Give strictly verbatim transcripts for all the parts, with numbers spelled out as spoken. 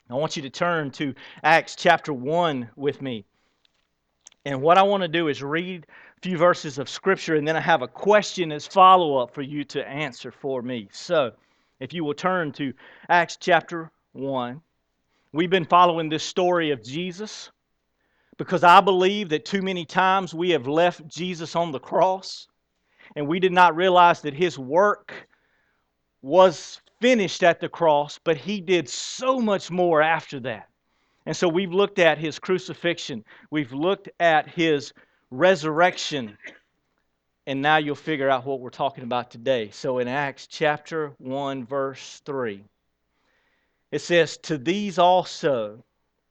I want you to turn to Acts chapter one with me. And what I want to do is read a few verses of Scripture, and then I have a question as follow-up for you to answer for me. So, if you will turn to Acts chapter one. We've been following this story of Jesus because I believe that too many times we have left Jesus on the cross, and we did not realize that His work was finished at the cross, but He did so much more after that. And so we've looked at His crucifixion, we've looked at His resurrection, and now you'll figure out what we're talking about today. So in Acts chapter one, verse three, it says, "To these also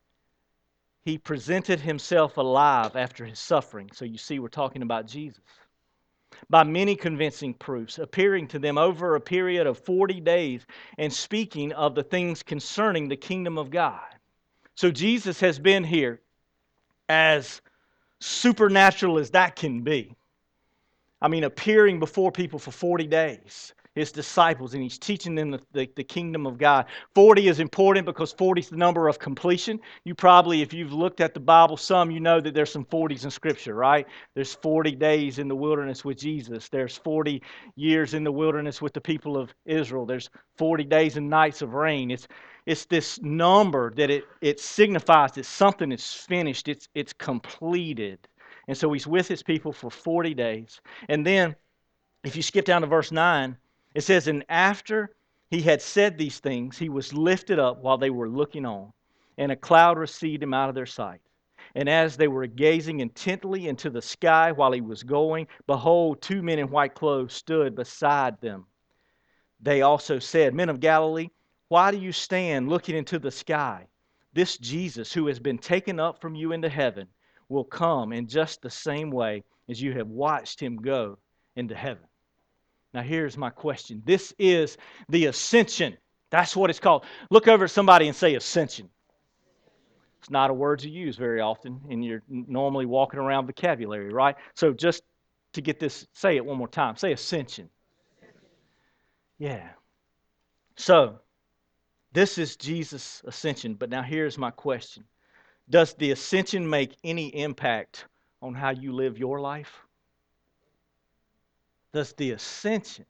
He presented Himself alive after His suffering." So you see, we're talking about Jesus. "By many convincing proofs, appearing to them over a period of forty days, and speaking of the things concerning the kingdom of God." So Jesus has been here as supernatural as that can be. I mean, appearing before people for forty days, His disciples, and He's teaching them the, the, the kingdom of God. forty is important because forty is the number of completion. You probably, if you've looked at the Bible some, you know that there's some forties in Scripture, right? There's forty days in the wilderness with Jesus. There's forty years in the wilderness with the people of Israel. There's forty days and nights of rain. It's It's this number that it, it signifies that something is finished, it's, it's completed. And so He's with His people for forty days. And then, if you skip down to verse nine, it says, "And after He had said these things, He was lifted up while they were looking on, and a cloud received Him out of their sight. And as they were gazing intently into the sky while He was going, behold, two men in white clothes stood beside them. They also said, 'Men of Galilee, why do you stand looking into the sky? This Jesus who has been taken up from you into heaven will come in just the same way as you have watched Him go into heaven.'" Now here's my question. This is the ascension. That's what it's called. Look over at somebody and say ascension. It's not a word you use very often in your normally walking around vocabulary, right? So just to get this, say it one more time. Say ascension. Yeah. So, this is Jesus' ascension, but now here's my question. Does the ascension make any impact on how you live your life? Does the ascension,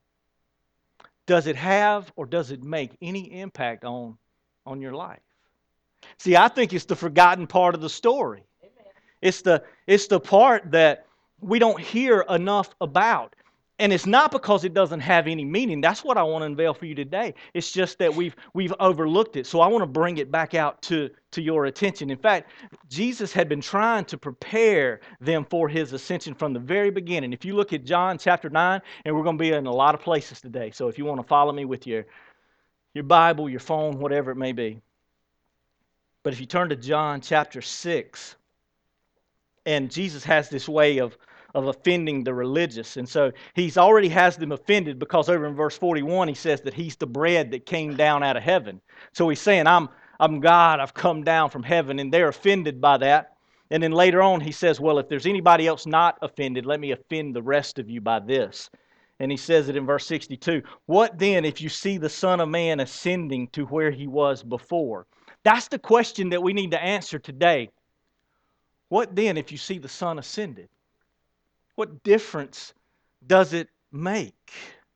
does it have or does it make any impact on, on your life? See, I think it's the forgotten part of the story. It's the, it's the part that we don't hear enough about. And it's not because it doesn't have any meaning. That's what I want to unveil for you today. It's just that we've we've overlooked it. So I want to bring it back out to, to your attention. In fact, Jesus had been trying to prepare them for His ascension from the very beginning. If you look at John chapter nine, and we're going to be in a lot of places today. So if you want to follow me with your, your Bible, your phone, whatever it may be. But if you turn to John chapter six, and Jesus has this way of of offending the religious. And so He's already has them offended because over in verse forty-one He says that He's the bread that came down out of heaven. So He's saying, I'm, I'm God, I've come down from heaven, and they're offended by that. And then later on He says, well, if there's anybody else not offended, let me offend the rest of you by this. And He says it in verse sixty-two, "What then if you see the Son of Man ascending to where He was before?" That's the question that we need to answer today. What then if you see the Son ascended? What difference does it make?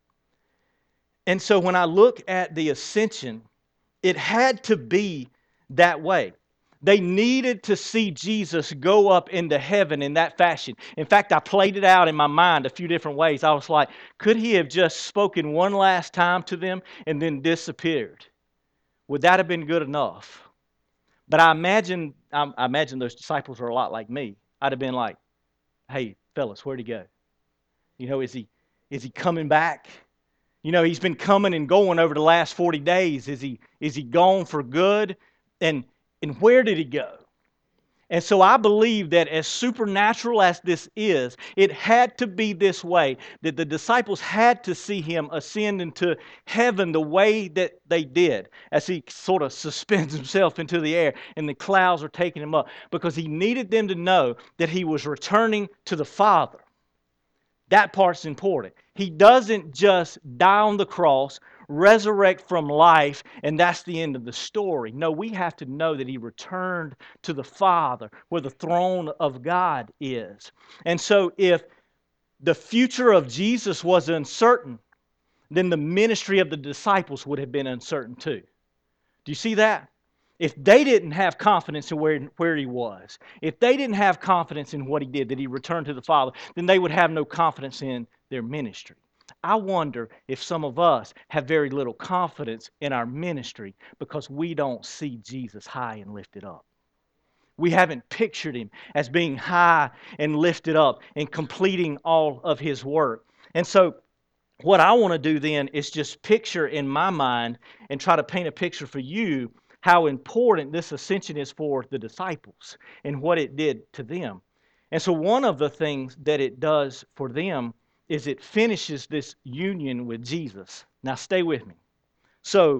And so when I look at the ascension, it had to be that way. They needed to see Jesus go up into heaven in that fashion. In fact, I played it out in my mind a few different ways. I was like, could He have just spoken one last time to them and then disappeared? Would that have been good enough? But I imagine, I imagine those disciples are a lot like me. I'd have been like, hey, fellas, where'd He go? You know, is he is he coming back? You know, He's been coming and going over the last forty days. Is he is he gone for good? And and where did He go? And so I believe that as supernatural as this is, it had to be this way, that the disciples had to see Him ascend into heaven the way that they did, as He sort of suspends Himself into the air and the clouds are taking Him up, because He needed them to know that He was returning to the Father. That part's important. He doesn't just die on the cross, resurrect from life, and that's the end of the story. No, we have to know that he returned to the Father, where the throne of God is. And so if the future of Jesus was uncertain, then the ministry of the disciples would have been uncertain too. Do you see that? If they didn't have confidence in where, where he was, if they didn't have confidence in what he did, that he returned to the Father, then they would have no confidence in their ministry. I wonder if some of us have very little confidence in our ministry because we don't see Jesus high and lifted up. We haven't pictured him as being high and lifted up and completing all of his work. And so what I want to do then is just picture in my mind and try to paint a picture for you how important this ascension is for the disciples and what it did to them. And so one of the things that it does for them is it finishes this union with Jesus. Now stay with me. So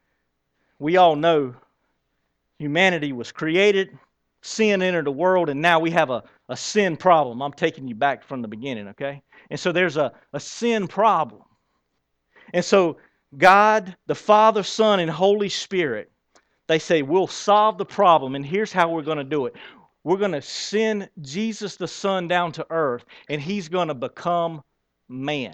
we all know humanity was created, sin entered the world, and now we have a, a sin problem. I'm taking you back from the beginning, okay? And so there's a, a sin problem. And so God, the Father, Son, and Holy Spirit, they say, we'll solve the problem, and here's how we're going to do it. We're going to send Jesus the Son down to earth, and he's going to become man.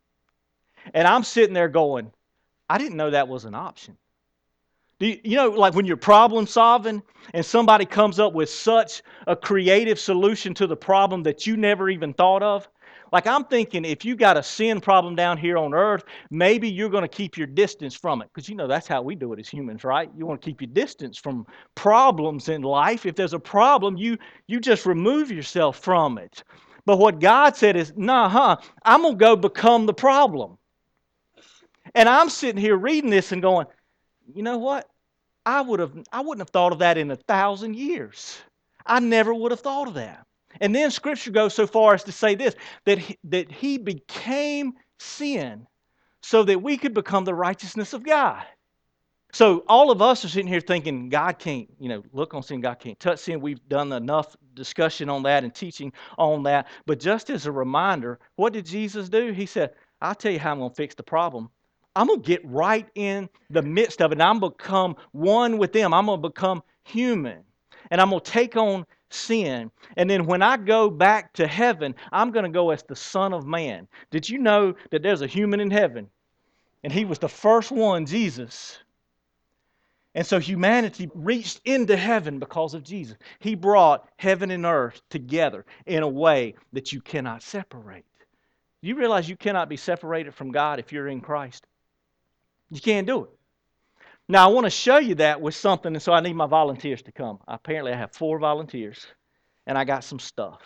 And I'm sitting there going, I didn't know that was an option. Do you, you know, like when you're problem solving and somebody comes up with such a creative solution to the problem that you never even thought of? Like I'm thinking if you got a sin problem down here on earth, maybe you're going to keep your distance from it. Because you know that's how we do it as humans, right? You want to keep your distance from problems in life. If there's a problem, you, you just remove yourself from it. But what God said is, nah, huh, I'm going to go become the problem. And I'm sitting here reading this and going, you know what? I would have I wouldn't have thought of that in a thousand years. I never would have thought of that. And then Scripture goes so far as to say this, that he, that he became sin so that we could become the righteousness of God. So all of us are sitting here thinking God can't, you know, look on sin, God can't touch sin. We've done enough discussion on that and teaching on that. But just as a reminder, what did Jesus do? He said, I'll tell you how I'm going to fix the problem. I'm going to get right in the midst of it, and I'm going to become one with them. I'm going to become human, and I'm going to take on sin. And then when I go back to heaven, I'm going to go as the Son of Man. Did you know that there's a human in heaven? And he was the first one, Jesus. And so humanity reached into heaven because of Jesus. He brought heaven and earth together in a way that you cannot separate. Do you realize you cannot be separated from God if you're in Christ? You can't do it. Now, I want to show you that with something, and so I need my volunteers to come. Apparently, I have four volunteers, and I got some stuff.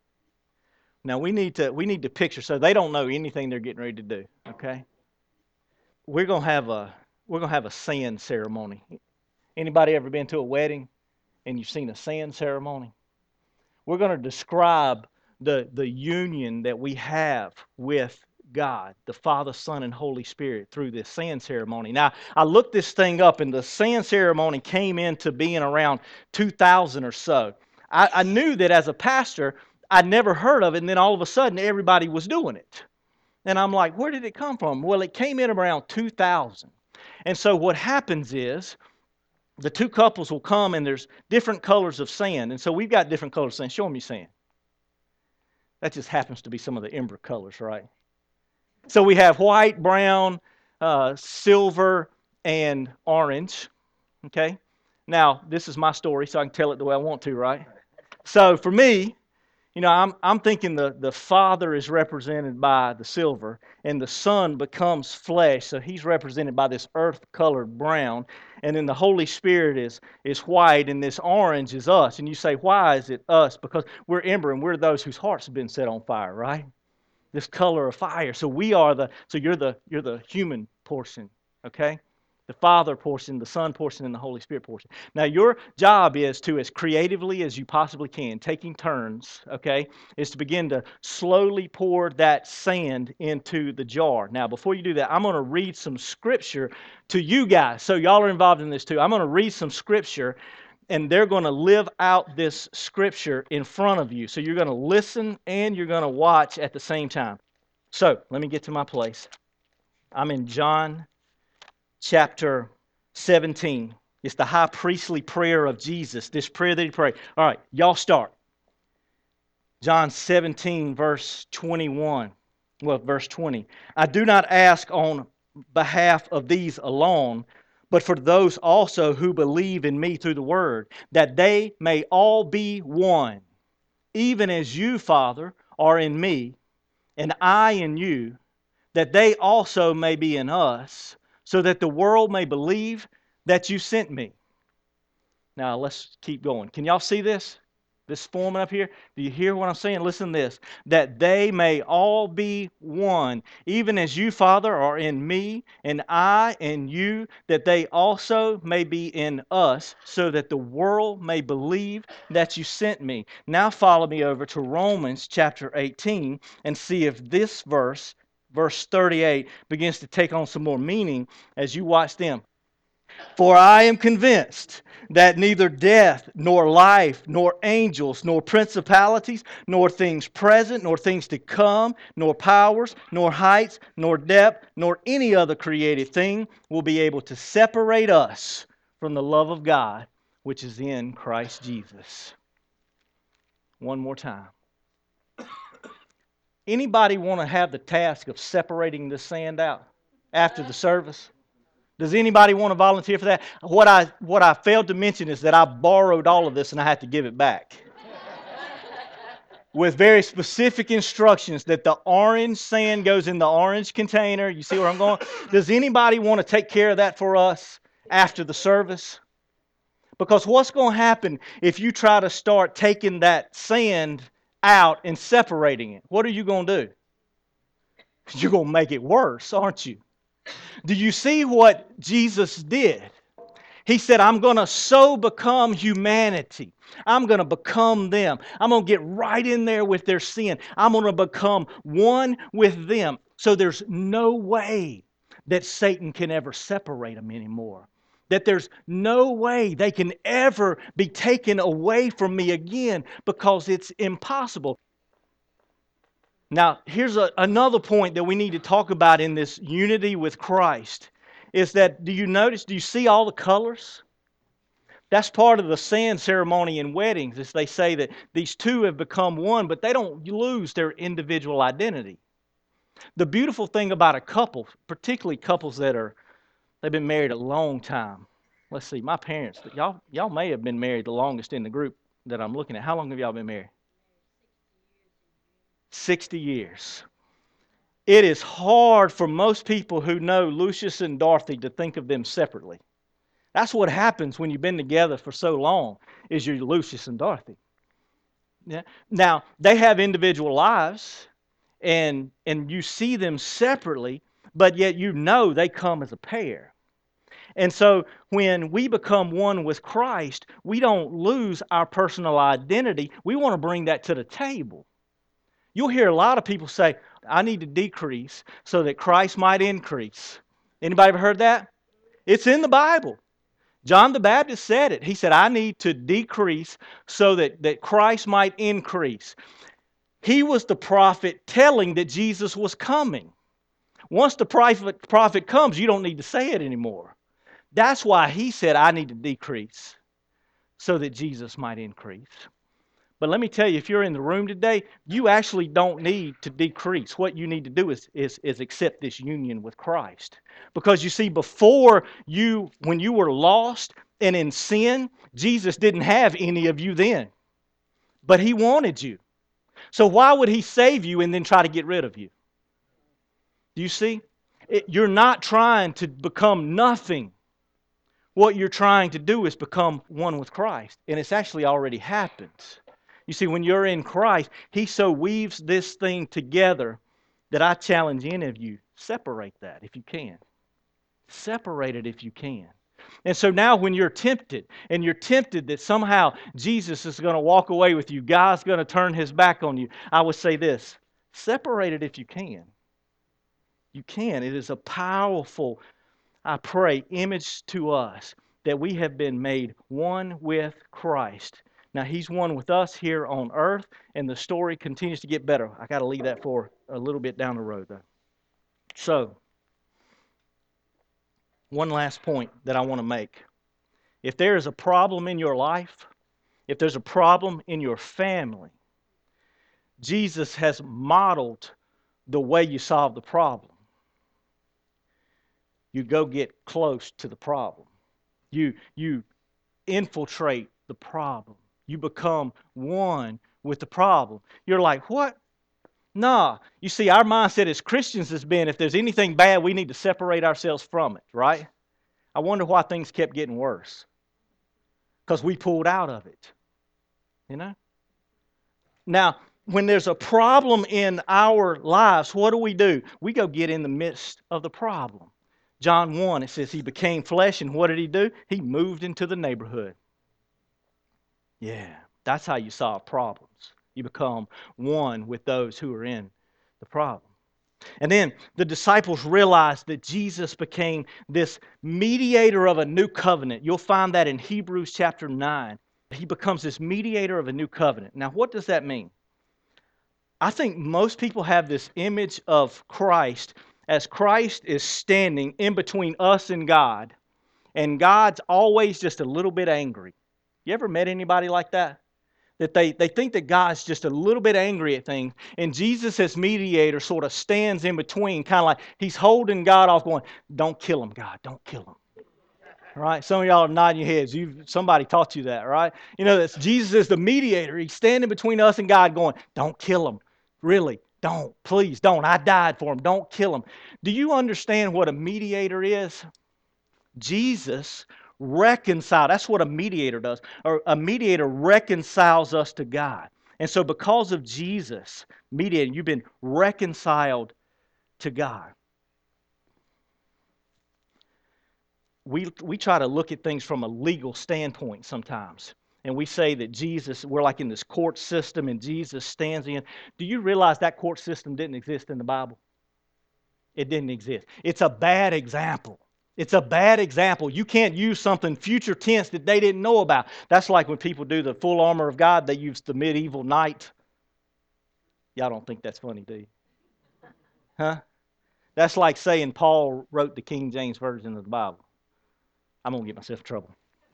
Now, we need to we need to picture, so they don't know anything they're getting ready to do, okay? We're going to have a we're going to have a sand ceremony. Anybody ever been to a wedding and you've seen a sand ceremony? We're going to describe the, the union that we have with God, the Father, Son, and Holy Spirit through this sand ceremony. Now, I looked this thing up, and the sand ceremony came into being around two thousand or so. I, I knew that as a pastor, I'd never heard of it, and then all of a sudden, everybody was doing it. And I'm like, where did it come from? Well, it came in around two thousand. And so what happens is, the two couples will come, and there's different colors of sand. And so we've got different colors of sand. Show them your sand. That just happens to be some of the ember colors, right? So we have white, brown, uh, silver, and orange. Okay? Now, this is my story, so I can tell it the way I want to, right? So for me, you know, I'm I'm thinking the, the Father is represented by the silver, and the Son becomes flesh, so he's represented by this earth-colored brown, and then the Holy Spirit is, is white, and this orange is us. And you say, why is it us? Because we're ember, and we're those whose hearts have been set on fire, right? This color of fire. So we are the, so you're the you're the human portion, okay? The Father portion, the Son portion, and the Holy Spirit portion. Now your job is to, as creatively as you possibly can, taking turns, okay, is to begin to slowly pour that sand into the jar. Now before you do that, I'm going to read some scripture to you guys. So y'all are involved in this too. I'm going to read some scripture, and they're going to live out this scripture in front of you. So you're going to listen and you're going to watch at the same time. So let me get to my place. I'm in John chapter seventeen. It's the high priestly prayer of Jesus, this prayer that he prayed. All right, y'all start. John seventeen, verse twenty-one. Well, verse twenty. I do not ask on behalf of these alone, but for those also who believe in me through the word, that they may all be one, even as you, Father, are in me, and I in you, that they also may be in us, so that the world may believe that you sent me. Now, let's keep going. Can y'all see this? This forming up here? Do you hear what I'm saying? Listen to this. That they may all be one, even as you, Father, are in me, and I in you, that they also may be in us, so that the world may believe that you sent me. Now follow me over to Romans chapter eighteen and see if this verse, verse thirty-eight, begins to take on some more meaning as you watch them. For I am convinced that neither death, nor life, nor angels, nor principalities, nor things present, nor things to come, nor powers, nor heights, nor depth, nor any other created thing will be able to separate us from the love of God, which is in Christ Jesus. One more time. Anybody want to have the task of separating the sand out after the service? Does anybody want to volunteer for that? What I what I failed to mention is that I borrowed all of this and I had to give it back. With very specific instructions that the orange sand goes in the orange container. You see where I'm going? Does anybody want to take care of that for us after the service? Because what's going to happen if you try to start taking that sand out and separating it? What are you going to do? You're going to make it worse, aren't you? Do you see what Jesus did? He said, I'm going to so become humanity. I'm going to become them. I'm going to get right in there with their sin. I'm going to become one with them. So there's no way that Satan can ever separate them anymore. That there's no way they can ever be taken away from me again, because it's impossible. Now, here's a, another point that we need to talk about in this unity with Christ. Is that, do you notice, do you see all the colors? That's part of the sand ceremony in weddings, is they say that these two have become one, but they don't lose their individual identity. The beautiful thing about a couple, particularly couples that are, they've been married a long time. Let's see, my parents, y'all, y'all may have been married the longest in the group that I'm looking at. How long have y'all been married? sixty years. It is hard for most people who know Lucius and Dorothy to think of them separately. That's what happens when you've been together for so long, is you're Lucius and Dorothy. Yeah. Now, they have individual lives, and, and you see them separately, but yet you know they come as a pair. And so when we become one with Christ, we don't lose our personal identity. We want to bring that to the table. You'll hear a lot of people say, I need to decrease so that Christ might increase. Anybody ever heard that? It's in the Bible. John the Baptist said it. He said, I need to decrease so that, that Christ might increase. He was the prophet telling that Jesus was coming. Once the prophet, prophet comes, you don't need to say it anymore. That's why he said, I need to decrease so that Jesus might increase. But let me tell you, if you're in the room today, you actually don't need to decrease. What you need to do is, is, is accept this union with Christ. Because you see, before you, when you were lost and in sin, Jesus didn't have any of you then. But He wanted you. So why would He save you and then try to get rid of you? Do you see? It, you're not trying to become nothing. What you're trying to do is become one with Christ. And it's actually already happened. You see, when you're in Christ, He so weaves this thing together that I challenge any of you, separate that if you can. Separate it if you can. And so now when you're tempted, and you're tempted that somehow Jesus is going to walk away with you, God's going to turn His back on you, I would say this, separate it if you can. You can. It is a powerful, I pray, image to us that we have been made one with Christ. Now, He's one with us here on earth, and the story continues to get better. I got to leave that for a little bit down the road, though. So, One last point that I want to make. If there is a problem in your life, if there's a problem in your family, Jesus has modeled the way you solve the problem. You go get close to the problem. You, you infiltrate the problem. You become one with the problem. You're like, what? Nah. You see, our mindset as Christians has been, if there's anything bad, we need to separate ourselves from it, right? I wonder why things kept getting worse. Because we pulled out of it. You know? Now, when there's a problem in our lives, what do we do? We go get in the midst of the problem. John one, it says he became flesh, and what did he do? He moved into the neighborhood. Yeah, that's how you solve problems. You become one with those who are in the problem. And then the disciples realized that Jesus became this mediator of a new covenant. You'll find that in Hebrews chapter nine. He becomes this mediator of a new covenant. Now, what does that mean? I think most people have this image of Christ as Christ is standing in between us and God, and God's always just a little bit angry. You ever met anybody like that? That they, they think that God's just a little bit angry at things, and Jesus as mediator sort of stands in between, kind of like he's holding God off going, don't kill him, God, don't kill him. Right? Some of y'all are nodding your heads. You somebody taught you that, right? You know, that's Jesus is the mediator. He's standing between us and God going, don't kill him. Really, don't. Please don't. I died for him. Don't kill him. Do you understand what a mediator is? Jesus reconciled. That's what a mediator does. Or a mediator reconciles us to God. And so because of Jesus, mediator, you've been reconciled to God. We, we try to look at things from a legal standpoint sometimes. And we say that Jesus, we're like in this court system and Jesus stands in. Do you realize that court system didn't exist in the Bible? It didn't exist. It's a bad example. It's a bad example. You can't use something future tense that they didn't know about. That's like when people do the full armor of God, they use the medieval knight. Y'all don't think that's funny, do you? Huh? That's like saying Paul wrote the King James Version of the Bible. I'm going to get myself in trouble.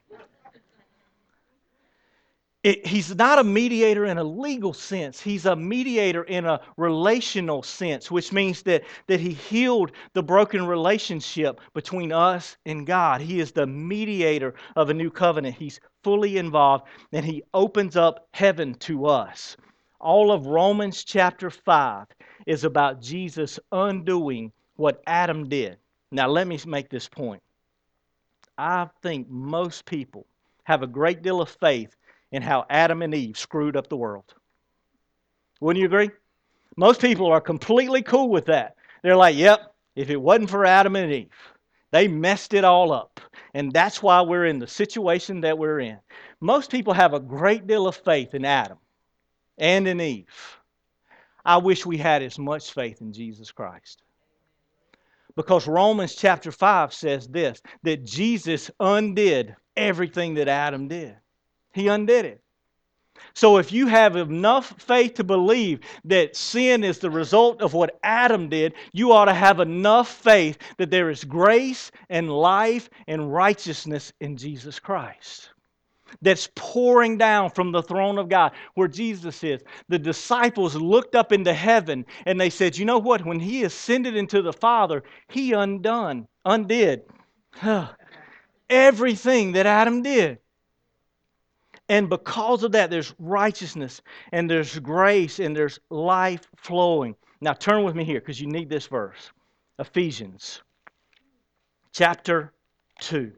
It, he's not a mediator in a legal sense. He's a mediator in a relational sense, which means that, that he healed the broken relationship between us and God. He is the mediator of a new covenant. He's fully involved, and he opens up heaven to us. All of Romans chapter five is about Jesus undoing what Adam did. Now, let me make this point. I think most people have a great deal of faith in how Adam and Eve screwed up the world. Wouldn't you agree? Most people are completely cool with that. They're like, yep, if it wasn't for Adam and Eve, they messed it all up. And that's why we're in the situation that we're in. Most people have a great deal of faith in Adam and in Eve. I wish we had as much faith in Jesus Christ. Because Romans chapter five says this, that Jesus undid everything that Adam did. He undid it. So if you have enough faith to believe that sin is the result of what Adam did, you ought to have enough faith that there is grace and life and righteousness in Jesus Christ. That's pouring down from the throne of God where Jesus is. The disciples looked up into heaven and they said, you know what? When He ascended into the Father, He undone, undid everything that Adam did. And because of that, there's righteousness and there's grace and there's life flowing. Now turn with me here because you need this verse. Ephesians chapter two.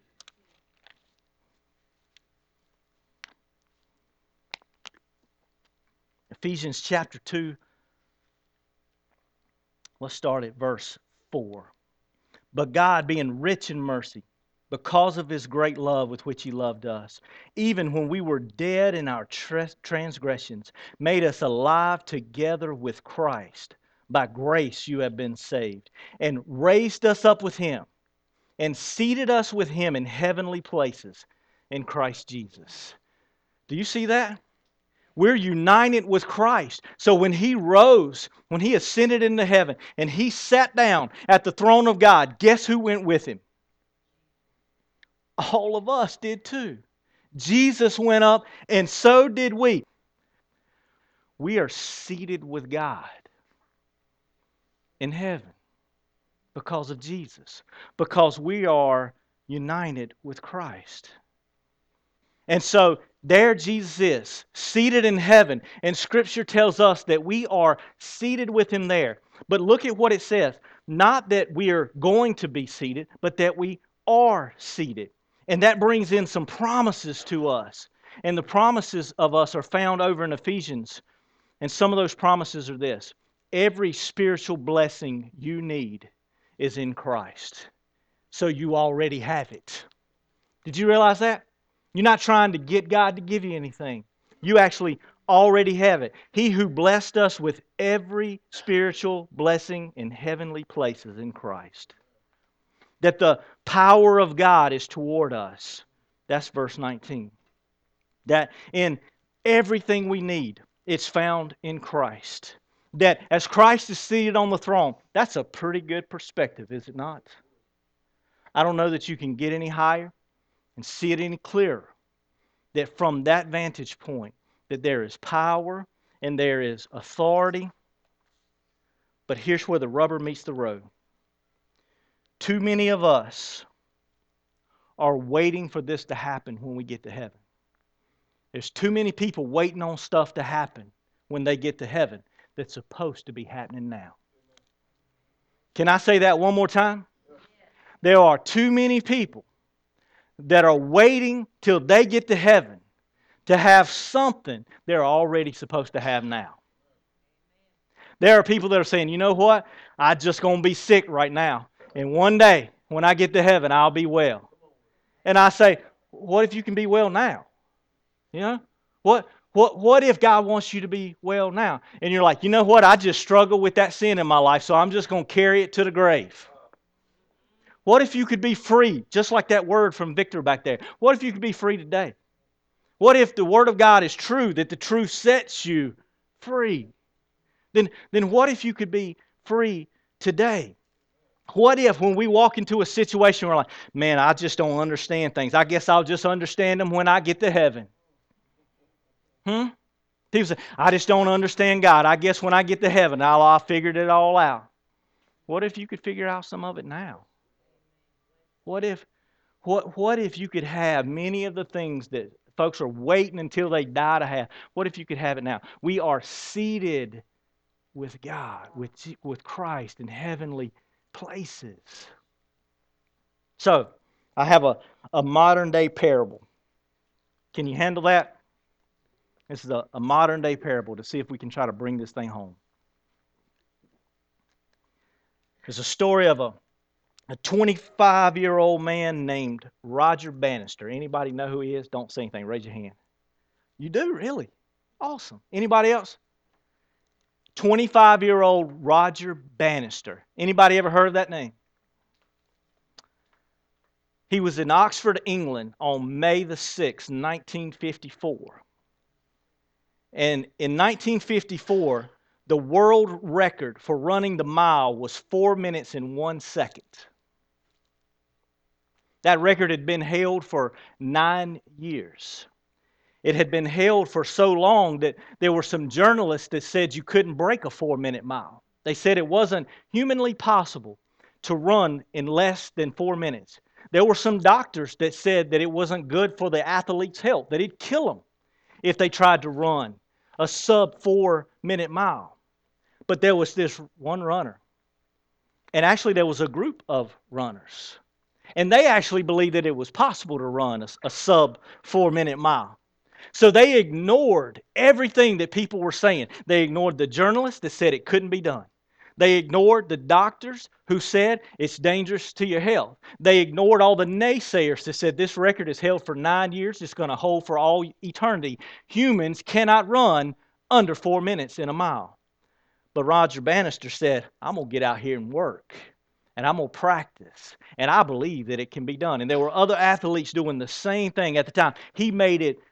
Ephesians chapter two. Let's start at verse four. But God, being rich in mercy, because of His great love with which He loved us, even when we were dead in our transgressions, made us alive together with Christ. By grace you have been saved, and raised us up with Him, and seated us with Him in heavenly places in Christ Jesus. Do you see that? We're united with Christ. So when He rose, when He ascended into heaven, and He sat down at the throne of God, guess who went with Him? All of us did too. Jesus went up, and so did we. We are seated with God in heaven because of Jesus, because we are united with Christ. And so there Jesus is, seated in heaven. And Scripture tells us that we are seated with Him there. But look at what it says. Not that we are going to be seated, but that we are seated. And that brings in some promises to us. And the promises of us are found over in Ephesians. And some of those promises are this. Every spiritual blessing you need is in Christ. So you already have it. Did you realize that? You're not trying to get God to give you anything. You actually already have it. He who blessed us with every spiritual blessing in heavenly places in Christ. That the power of God is toward us. That's verse nineteen. That in everything we need, it's found in Christ. That as Christ is seated on the throne, that's a pretty good perspective, is it not? I don't know that you can get any higher and see it any clearer. That from that vantage point, that there is power and there is authority. But here's where the rubber meets the road. Too many of us are waiting for this to happen when we get to heaven. There's too many people waiting on stuff to happen when they get to heaven that's supposed to be happening now. Can I say that one more time? There are too many people that are waiting till they get to heaven to have something they're already supposed to have now. There are people that are saying, you know what? I'm just going to be sick right now. And one day, when I get to heaven, I'll be well. And I say, what if you can be well now? You know? What, what, what if God wants you to be well now? And you're like, you know what? I just struggle with that sin in my life, so I'm just going to carry it to the grave. What if you could be free, just like that word from Victor back there? What if you could be free today? What if the Word of God is true, that the truth sets you free? Then, then what if you could be free today? What if when we walk into a situation we're like, man, I just don't understand things. I guess I'll just understand them when I get to heaven. Hmm? People say, I just don't understand God. I guess when I get to heaven, I'll, I'll figured it all out. What if you could figure out some of it now? What if, what, what if you could have many of the things that folks are waiting until they die to have? What if you could have it now? We are seated with God, with, with Christ in heavenly places. So, I have a, a modern day parable. Can you handle that? This is a, a modern day parable to see if we can try to bring this thing home. There's a story of a A twenty-five-year-old man named Roger Bannister. Anybody know who he is? Don't say anything. Raise your hand. You do? Really? Awesome. Anybody else? twenty-five-year-old Roger Bannister. Anybody ever heard of that name? He was in Oxford, England on May the sixth, nineteen fifty-four. And in nineteen fifty-four, the world record for running the mile was four minutes and one second. That record had been held for nine years. It had been held for so long that there were some journalists that said you couldn't break a four-minute mile. They said it wasn't humanly possible to run in less than four minutes. There were some doctors that said that it wasn't good for the athlete's health, that it'd kill them if they tried to run a sub-four-minute mile. But there was this one runner. And actually there was a group of runners. And they actually believed that it was possible to run a, a sub four-minute mile. So they ignored everything that people were saying. They ignored the journalists that said it couldn't be done. They ignored the doctors who said it's dangerous to your health. They ignored all the naysayers that said this record is held for nine years. It's going to hold for all eternity. Humans cannot run under four minutes in a mile. But Roger Bannister said, I'm going to get out here and work. And I'm going to practice. And I believe that it can be done. And there were other athletes doing the same thing at the time. He made it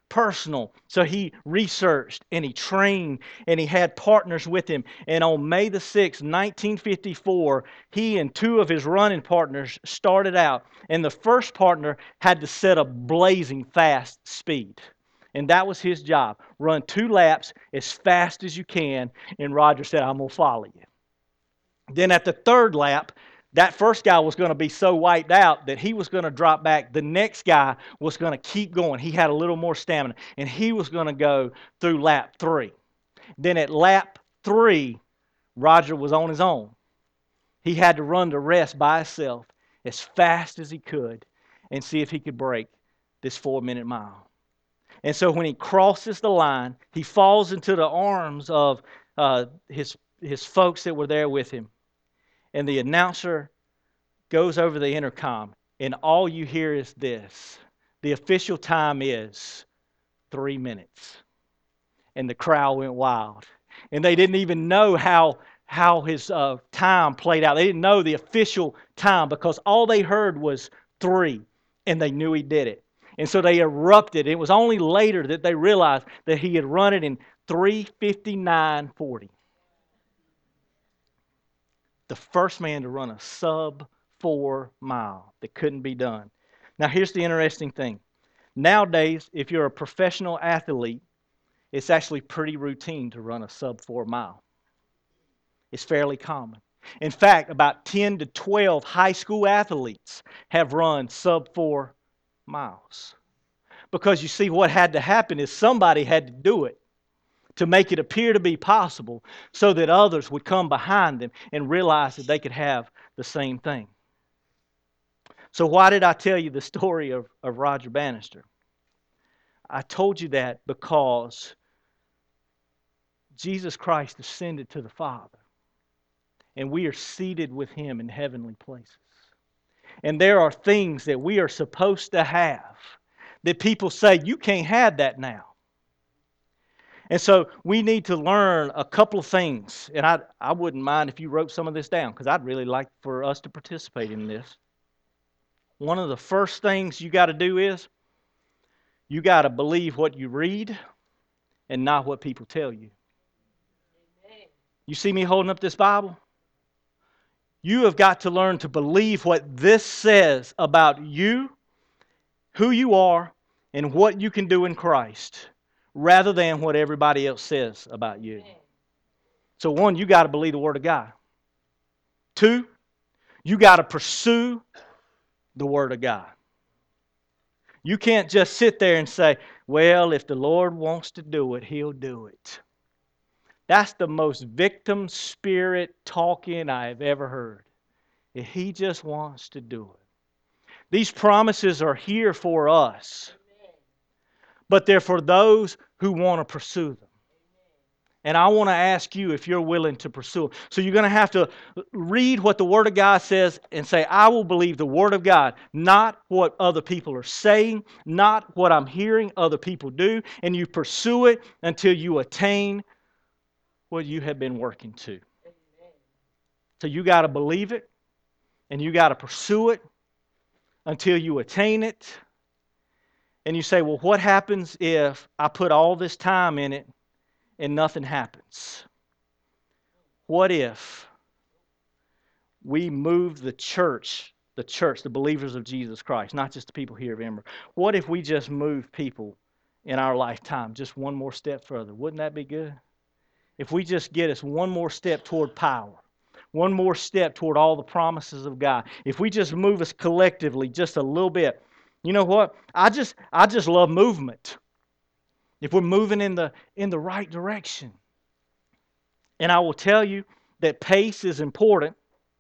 personal. So he researched and he trained and he had partners with him. And on May the sixth, nineteen fifty-four, he and two of his running partners started out. And the first partner had to set a blazing fast speed. And that was his job. Run two laps as fast as you can. And Roger said, I'm going to follow you. Then at the third lap, that first guy was going to be so wiped out that he was going to drop back. The next guy was going to keep going. He had a little more stamina, and he was going to go through lap three. Then at lap three, Roger was on his own. He had to run the rest by himself as fast as he could and see if he could break this four-minute mile. And so when he crosses the line, he falls into the arms of uh, his, his folks that were there with him. And the announcer goes over the intercom, and all you hear is this. The official time is three minutes. And the crowd went wild. And they didn't even know how, how his uh, time played out. They didn't know the official time because all they heard was three, and they knew he did it. And so they erupted. It was only later that they realized that he had run it in three fifty-nine forty. The first man to run a sub four mile that couldn't be done. Now here's the interesting thing. Nowadays, if you're a professional athlete, it's actually pretty routine to run a sub four mile. It's fairly common. In fact, about ten to twelve high school athletes have run sub four miles. Because you see, what had to happen is somebody had to do it to make it appear to be possible so that others would come behind them and realize that they could have the same thing. So why did I tell you the story of, of Roger Bannister? I told you that because Jesus Christ ascended to the Father, and we are seated with Him in heavenly places. And there are things that we are supposed to have that people say, you can't have that now. And so we need to learn a couple of things. And I, I wouldn't mind if you wrote some of this down because I'd really like for us to participate in this. One of the first things you got to do is you got to believe what you read and not what people tell you. Amen. You see me holding up this Bible? You have got to learn to believe what this says about you, who you are, and what you can do in Christ, rather than what everybody else says about you. So one, you got to believe the Word of God. Two, you got to pursue the Word of God. You can't just sit there and say, well, if the Lord wants to do it, He'll do it. That's the most victim spirit talking I've ever heard. If He just wants to do it. These promises are here for us, but they're for those who want to pursue them. And I want to ask you if you're willing to pursue them. So you're going to have to read what the Word of God says and say, I will believe the Word of God, not what other people are saying, not what I'm hearing other people do, and you pursue it until you attain what you have been working to. So you got to believe it, and you got to pursue it until you attain it. And you say, well, what happens if I put all this time in it and nothing happens? What if we move the church, the church, the believers of Jesus Christ, not just the people here of Ember? What if we just move people in our lifetime just one more step further? Wouldn't that be good? If we just get us one more step toward power, one more step toward all the promises of God, if we just move us collectively just a little bit, you know what? I just I just love movement. If we're moving in the in the right direction. And I will tell you that pace is important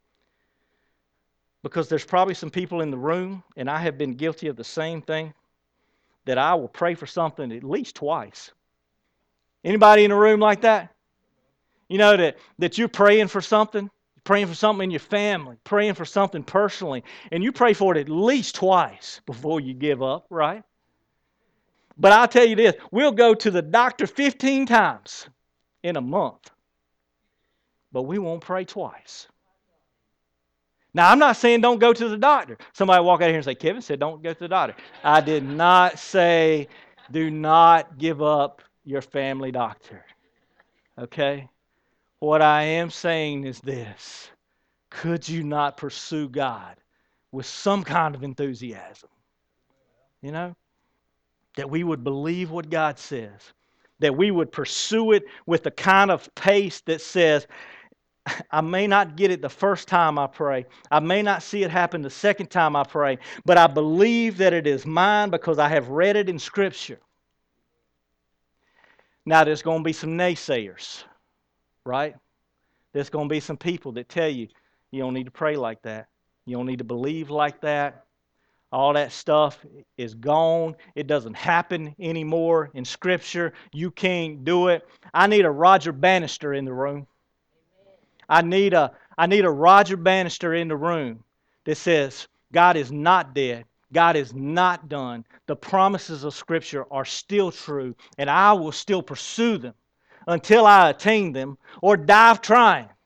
because there's probably some people in the room, and I have been guilty of the same thing, that I will pray for something at least twice. Anybody in a room like that? You know, that, that you're praying for something, praying for something in your family, praying for something personally, and you pray for it at least twice before you give up, right? But I'll tell you this, we'll go to the doctor fifteen times in a month, but we won't pray twice. Now, I'm not saying don't go to the doctor. Somebody walk out here and say, Kevin said don't go to the doctor. I did not say Do not give up your family doctor. Okay? What I am saying is this. Could you not pursue God with some kind of enthusiasm? You know? That we would believe what God says. That we would pursue it with the kind of pace that says, I may not get it the first time I pray. I may not see it happen the second time I pray. But I believe that it is mine because I have read it in Scripture. Now, there's going to be some naysayers, right? There's going to be some people that tell you, you don't need to pray like that. You don't need to believe like that. All that stuff is gone. It doesn't happen anymore in Scripture. You can't do it. I need a Roger Bannister in the room. I need a, I need a Roger Bannister in the room that says, God is not dead. God is not done. The promises of Scripture are still true, and I will still pursue them until I attain them or die trying.